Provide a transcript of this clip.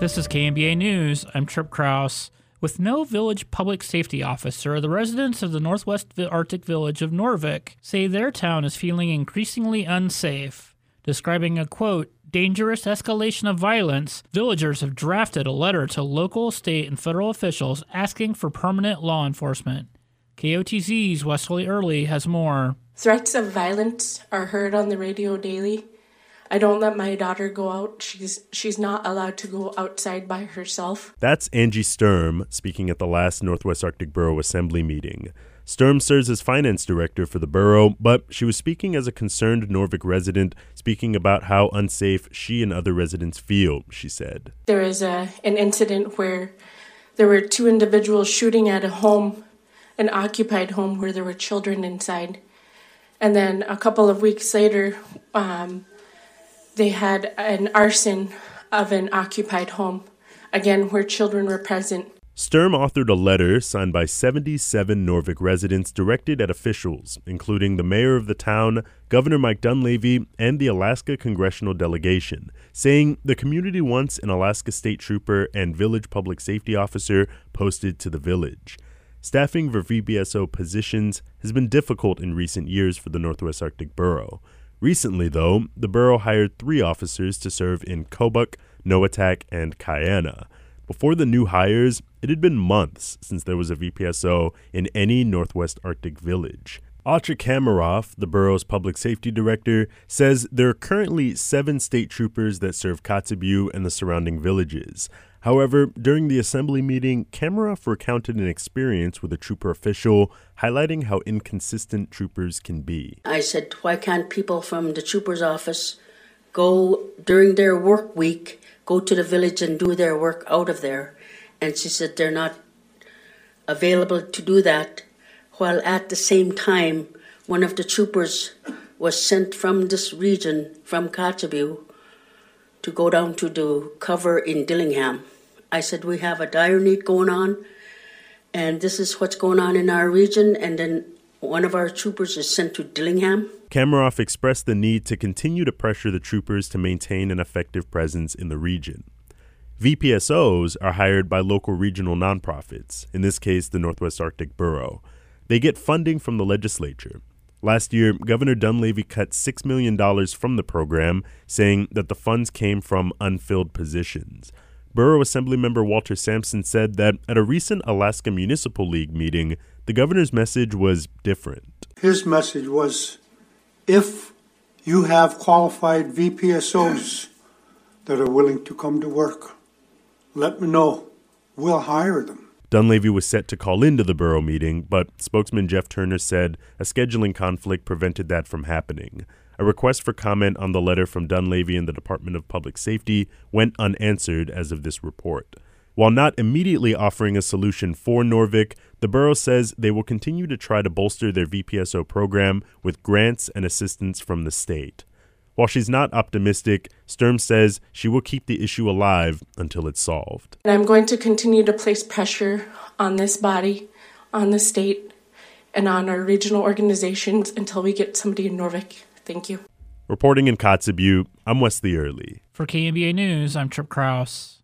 This is KNBA News. I'm Trip Krause. With no village public safety officer, the residents of the Northwest Arctic village of Norvik say their town is feeling increasingly unsafe. Describing a, quote, dangerous escalation of violence, villagers have drafted a letter to local, state, and federal officials asking for permanent law enforcement. KOTZ's Wesley Early has more. Threats of violence are heard on the radio daily. I don't let my daughter go out. She's not allowed to go outside by herself. That's Angie Sturm speaking at the last Northwest Arctic Borough Assembly meeting. Sturm serves as finance director for the borough, but she was speaking as a concerned Norvik resident, speaking about how unsafe she and other residents feel, she said. There was an incident where there were two individuals shooting at a home, an occupied home where there were children inside. And then a couple of weeks later, they had an arson of an occupied home, again, where children were present. Sturm authored a letter signed by 77 Norvik residents directed at officials, including the mayor of the town, Governor Mike Dunleavy, and the Alaska congressional delegation, saying the community wants an Alaska state trooper and village public safety officer posted to the village. Staffing for VPSO positions has been difficult in recent years for the Northwest Arctic Borough. Recently, though, the borough hired 3 officers to serve in Kobuk, Noatak, and Kayana. Before the new hires, it had been months since there was a VPSO in any Northwest Arctic village. Audra Kameroff, the borough's public safety director, says there are currently 7 state troopers that serve Kotzebue and the surrounding villages. However, during the assembly meeting, Kameroff recounted an experience with a trooper official, highlighting how inconsistent troopers can be. I said, why can't people from the trooper's office go during their work week, go to the village and do their work out of there? And she said they're not available to do that, while at the same time, one of the troopers was sent from this region, from Kotzebue, to go down to do cover in Dillingham. I said, we have a dire need going on, and this is what's going on in our region, and then one of our troopers is sent to Dillingham. Kameroff expressed the need to continue to pressure the troopers to maintain an effective presence in the region. VPSOs are hired by local regional nonprofits, in this case the Northwest Arctic Borough. They get funding from the legislature. Last year, Governor Dunleavy cut $6 million from the program, saying that the funds came from unfilled positions. Borough Assemblymember Walter Sampson said that at a recent Alaska Municipal League meeting, the governor's message was different. His message was, if you have qualified VPSOs that are willing to come to work, let me know. We'll hire them. Dunleavy was set to call into the borough meeting, but spokesman Jeff Turner said a scheduling conflict prevented that from happening. A request for comment on the letter from Dunleavy and the Department of Public Safety went unanswered as of this report. While not immediately offering a solution for Norvik, the borough says they will continue to try to bolster their VPSO program with grants and assistance from the state. While she's not optimistic, Sturm says she will keep the issue alive until it's solved. And I'm going to continue to place pressure on this body, on the state, and on our regional organizations until we get somebody in Norvik. Thank you. Reporting in Kotzebue, I'm Wesley Early. For KNBA News, I'm Trip Krause.